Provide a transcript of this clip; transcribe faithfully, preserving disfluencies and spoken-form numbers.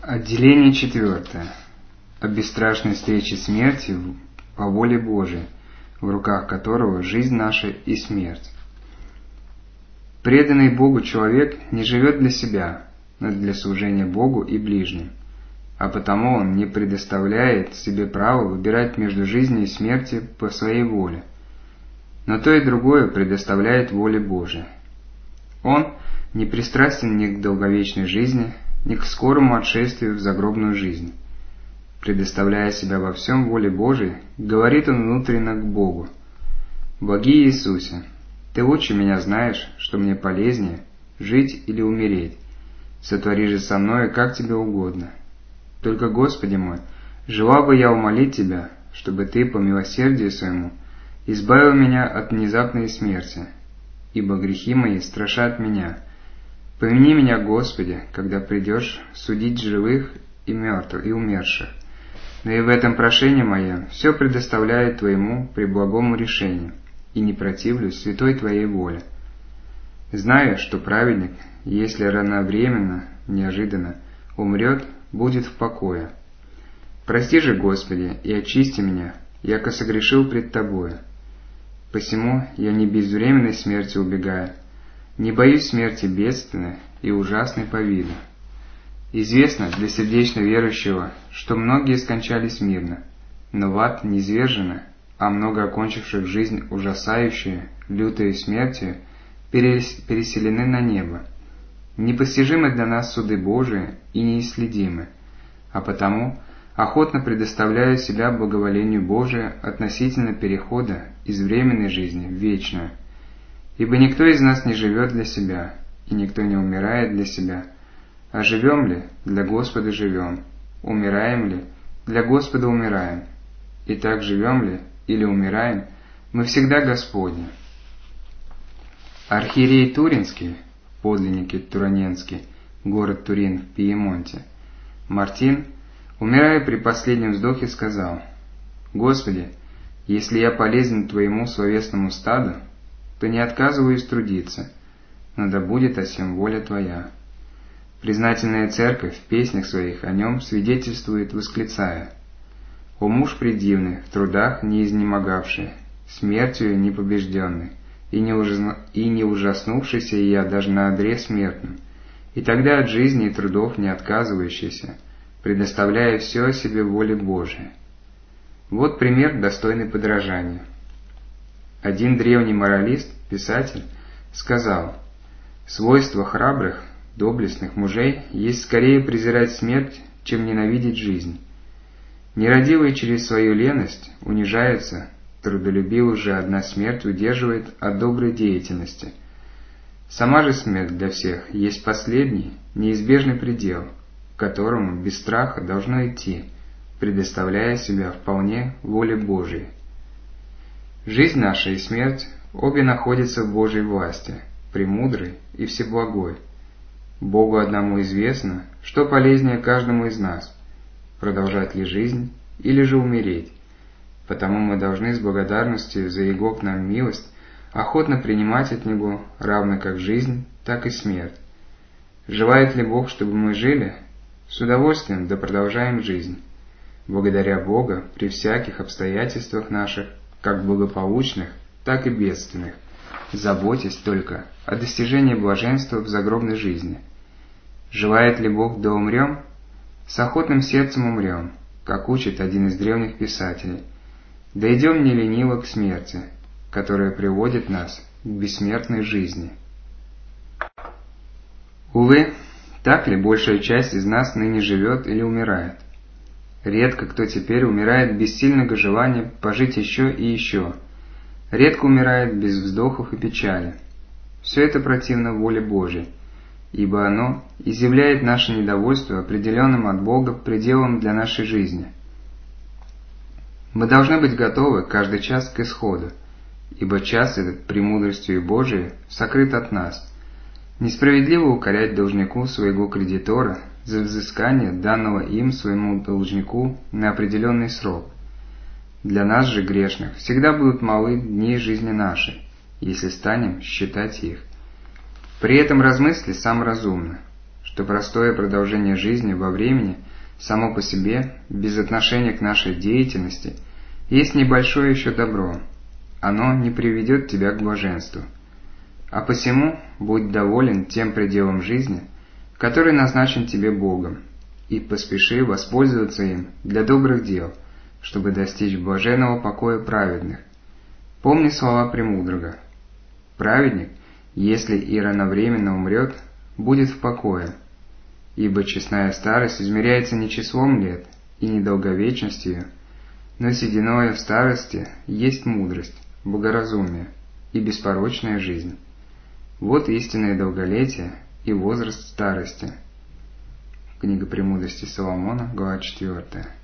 Отделение четвертое. О бесстрашной встрече смерти по воле Божией, в руках которого жизнь наша и смерть. Преданный Богу человек не живет для себя, но для служения Богу и ближним, а потому он не предоставляет себе права выбирать между жизнью и смертью по своей воле, но то и другое предоставляет воле Божией. Он не пристрастен ни к долговечной жизни, ни к скорому отшествию в загробную жизнь. Предоставляя себя во всем воле Божией, говорит он внутренно к Богу: «Благий Иисусе, Ты лучше меня знаешь, что мне полезнее, жить или умереть. Сотвори же со мною, как Тебе угодно. Только, Господи мой, желал бы я умолить Тебя, чтобы Ты, по милосердию Своему, избавил меня от внезапной смерти, ибо грехи мои страшат меня. Помяни меня, Господи, когда придешь судить живых и мертвых, и умерших. Но и в этом прошении моем все предоставляю Твоему преблагому решению, и не противлюсь святой Твоей воле. Знаю, что праведник, если равновременно, неожиданно, умрет, будет в покое. Прости же, Господи, и очисти меня, яко согрешил пред Тобою. Посему я не безвременной смерти убегаю, не боюсь смерти бедственной и ужасной по виду. Известно для сердечно верующего, что многие скончались мирно, но в ад низвержены, а много окончивших жизнь ужасающие, лютою смертью, переселены на небо. Непостижимы для нас суды Божии и неисследимы, а потому охотно предоставляю себя благоволению Божию относительно перехода из временной жизни в вечную. Ибо никто из нас не живет для себя, и никто не умирает для себя. А живем ли, для Господа живем, умираем ли, для Господа умираем. Итак, живем ли или умираем, мы всегда Господни. Архиерей Туринский, подлинники Тураненский, город Турин в Пиемонте, Мартин, умирая при последнем вздохе, сказал: «Господи, если я полезен Твоему словесному стаду, то не отказываюсь трудиться, но да будет о сем воля Твоя». Признательная церковь в песнях своих о нем свидетельствует, восклицая: «О муж предивный, в трудах не изнемогавший, смертью не побежденный, и не, ужас... и не ужаснувшийся я даже на одре смертном, и тогда от жизни и трудов не отказывающийся, предоставляя все о себе воле Божией». Вот пример, достойный подражания. Один древний моралист, писатель, сказал: «Свойство храбрых, доблестных мужей есть скорее презирать смерть, чем ненавидеть жизнь. Нерадивые через свою леность унижаются, трудолюбивых же одна смерть удерживает от доброй деятельности. Сама же смерть для всех есть последний, неизбежный предел, к которому без страха должно идти, предоставляя себя вполне воле Божией. Жизнь наша и смерть обе находятся в Божьей власти, премудрой и всеблагой. Богу одному известно, что полезнее каждому из нас – продолжать ли жизнь или же умереть, потому мы должны с благодарностью за Его к нам милость охотно принимать от Него, равно как жизнь, так и смерть. Желает ли Бог, чтобы мы жили? С удовольствием да продолжаем жизнь, благодаря Бога при всяких обстоятельствах наших, как благополучных, так и бедственных, заботясь только о достижении блаженства в загробной жизни. Желает ли Бог, да умрем? С охотным сердцем умрем, как учит один из древних писателей. Да идем не лениво к смерти, которая приводит нас к бессмертной жизни». Увы, так ли большая часть из нас ныне живет или умирает? Редко кто теперь умирает без сильного желания пожить еще и еще. Редко умирает без вздохов и печали. Все это противно воле Божией, ибо оно изъявляет наше недовольство определенным от Бога пределом для нашей жизни. Мы должны быть готовы каждый час к исходу, ибо час этот премудростью Божией сокрыт от нас. Несправедливо укорять должнику своего кредитора за взыскание данного им своему должнику на определенный срок. Для нас же, грешных, всегда будут малы дни жизни нашей, если станем считать их. При этом размысли сам разумно, что простое продолжение жизни во времени само по себе, без отношения к нашей деятельности, есть небольшое еще добро. Оно не приведет тебя к блаженству. А посему будь доволен тем пределом жизни, который назначен тебе Богом, и поспеши воспользоваться им для добрых дел, чтобы достичь блаженного покоя праведных. Помни слова премудрого: праведник, если и равновременно умрет, будет в покое, ибо честная старость измеряется не числом лет и не долговечностью, но сединою в старости есть мудрость, благоразумие и беспорочная жизнь. Вот истинное долголетие и возраст старости. Книга «Премудрости Соломона», глава четвёртая.